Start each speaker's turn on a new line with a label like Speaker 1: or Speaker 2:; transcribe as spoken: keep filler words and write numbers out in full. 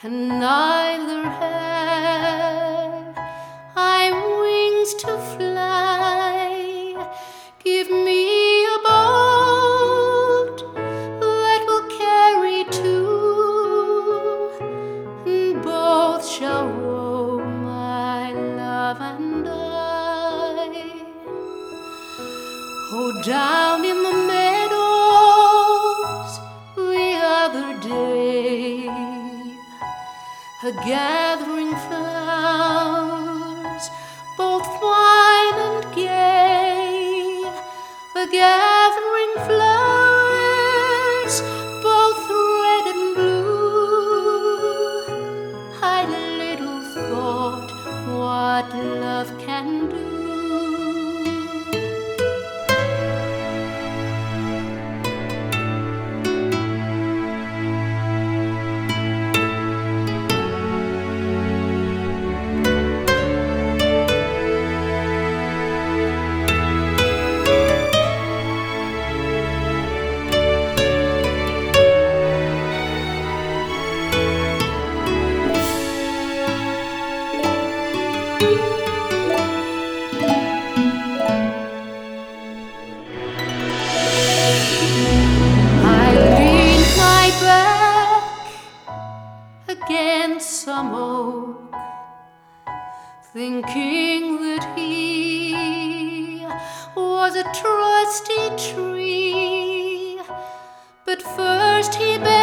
Speaker 1: and neither have I wings to fly. Give me a boat that will carry two, and both shall row, my love and I. Oh, down in the meadows the other day, a gathering flowers, both fine and gay, a gathering flowers, both red and blue. I little thought what love can do. Against some oak, thinking that he was a trusty tree, but first he began